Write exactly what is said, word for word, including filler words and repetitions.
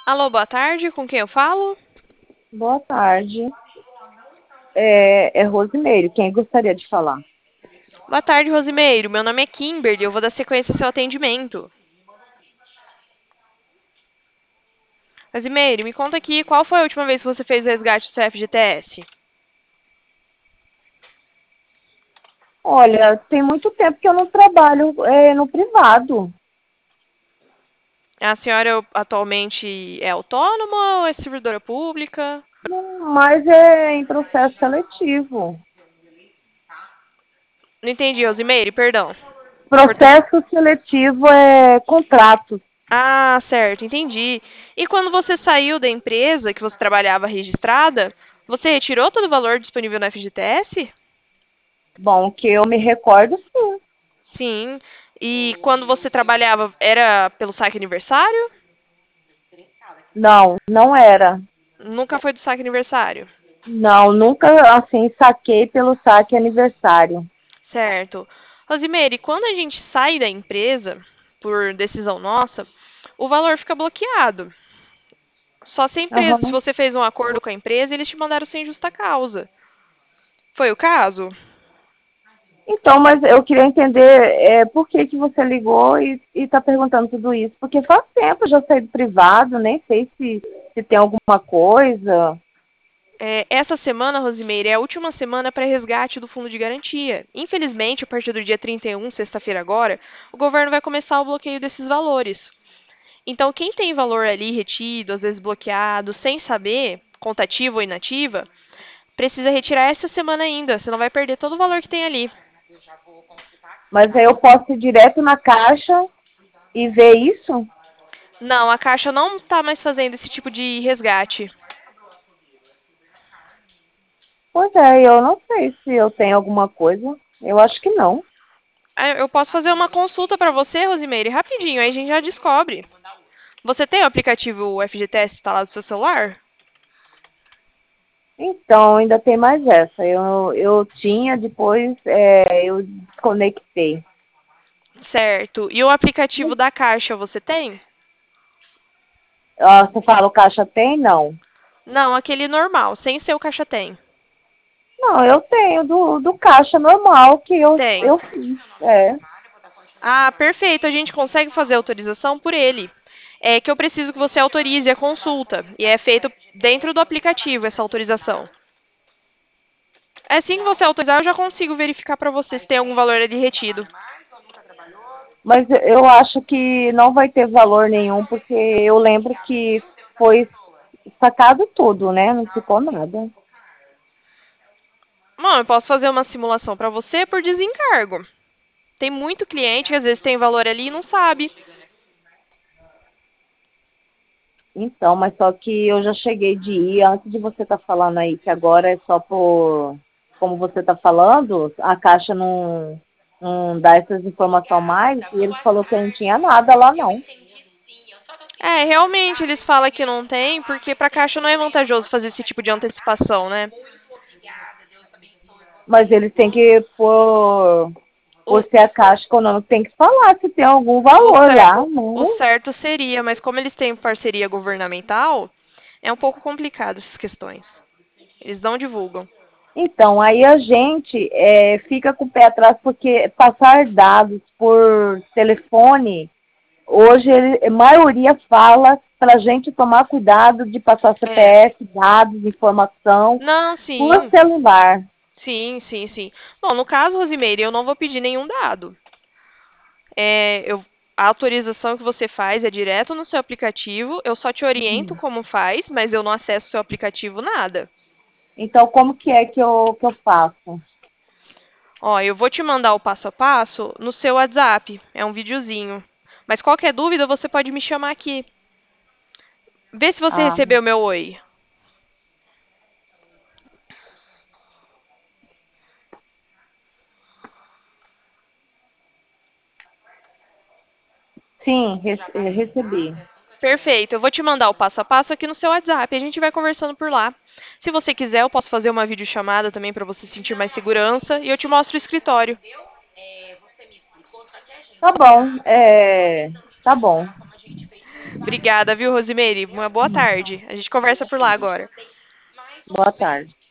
Alô, boa tarde, com quem eu falo? Boa tarde. É, é Rosimeire. Quem gostaria de falar? Boa tarde, Rosimeiro. Meu nome é Kimberly, eu vou dar sequência ao seu atendimento. Rosimeiro, me conta aqui, qual foi a última vez que você fez o resgate do seu F G T S? Olha, tem muito tempo que eu não trabalho é, no privado, A senhora atualmente é autônoma ou é servidora pública? mas é em processo seletivo. Não entendi, Rosimeiro, perdão. Cortou. Processo seletivo é contrato. Ah, certo, entendi. E quando você saiu da empresa que você trabalhava registrada, você retirou todo o valor disponível no F G T S? Bom, que eu me recordo, sim. Sim. E quando você trabalhava, era pelo saque aniversário? Não, não era. Nunca foi do saque aniversário. Não, nunca assim saquei pelo saque aniversário. Certo. Rosimeire, quando a gente sai da empresa, por decisão nossa, o valor fica bloqueado. Só se a empresa, se Aham. você fez um acordo com a empresa, eles te mandaram sem justa causa. Foi o caso? Então, mas eu queria entender é, por que, que você ligou e está perguntando tudo isso. Porque faz tempo eu já saí do privado, nem sei se, se tem alguma coisa. É, essa semana, Rosimeire, é a última semana para resgate do fundo de garantia. Infelizmente, a partir do dia trinta e um, sexta-feira agora, o governo vai começar o bloqueio desses valores. Então, quem tem valor ali retido, às vezes bloqueado, sem saber, contativa ou inativa, precisa retirar essa semana ainda, senão vai perder todo o valor que tem ali. Mas aí eu posso ir direto na caixa e ver isso? Não, a Caixa não está mais fazendo esse tipo de resgate. Pois é, eu não sei se eu tenho alguma coisa. Eu acho que não. Ah, eu posso fazer uma consulta para você, Rosimeire, rapidinho, aí a gente já descobre. Você tem o aplicativo F G T S instalado no seu celular? Então, ainda tem mais essa. Eu, eu tinha, depois é, eu desconectei. Certo. E o aplicativo da Caixa você tem? Ah, você fala, o caixa tem? Não. Não, aquele normal, sem ser o Caixa Tem. Não, eu tenho do, do caixa normal que eu, Tem. eu fiz. É. Ah, perfeito. A gente consegue fazer autorização por ele. É que eu preciso que você autorize a consulta. E é feito dentro do aplicativo essa autorização. Assim que você autorizar, eu já consigo verificar para você se tem algum valor ali retido. Mas eu acho que não vai ter valor nenhum, porque eu lembro que foi sacado tudo, né? Não ficou nada. Bom, eu posso fazer uma simulação para você por desencargo. Tem muito cliente que às vezes tem valor ali e não sabe. Então, mas só que eu já cheguei de ir, antes de você estar falando aí, que agora é só por, como você está falando, a Caixa não, não dá essas informações mais, e ele falou que não tinha nada lá não. É, realmente eles falam que não tem, porque para a Caixa não é vantajoso fazer esse tipo de antecipação, né? Mas eles têm que, por, O, por ser a Caixa Econômica, tem que falar se tem algum o, valor cer- lá, o né? certo seria, mas como eles têm parceria governamental, é um pouco complicado essas questões. Eles não divulgam. Então, aí a gente é, fica com o pé atrás, porque passar dados por telefone, hoje ele, a maioria fala para a gente tomar cuidado de passar É. C P F, dados, informação, Não, por sim. celular. Sim, sim, sim. Bom, no caso, Rosimeire, eu não vou pedir nenhum dado. É, eu, a autorização que você faz é direto no seu aplicativo. Eu só te oriento como faz, mas eu não acesso o seu aplicativo nada. Então, como que é que eu, que eu faço? Ó, eu vou te mandar o passo a passo no seu WhatsApp. É um videozinho. Mas qualquer dúvida, você pode me chamar aqui. Vê se você Ah, recebeu meu oi. sim, rece- eh, recebi. Perfeito. Eu vou te mandar o passo a passo aqui no seu WhatsApp. A gente vai conversando por lá. Se você quiser, eu posso fazer uma videochamada também para você sentir mais segurança e eu te mostro o escritório. Tá bom, é, tá bom. Obrigada, viu, Rosimeire? Uma boa tarde. A gente conversa por lá agora. Boa tarde.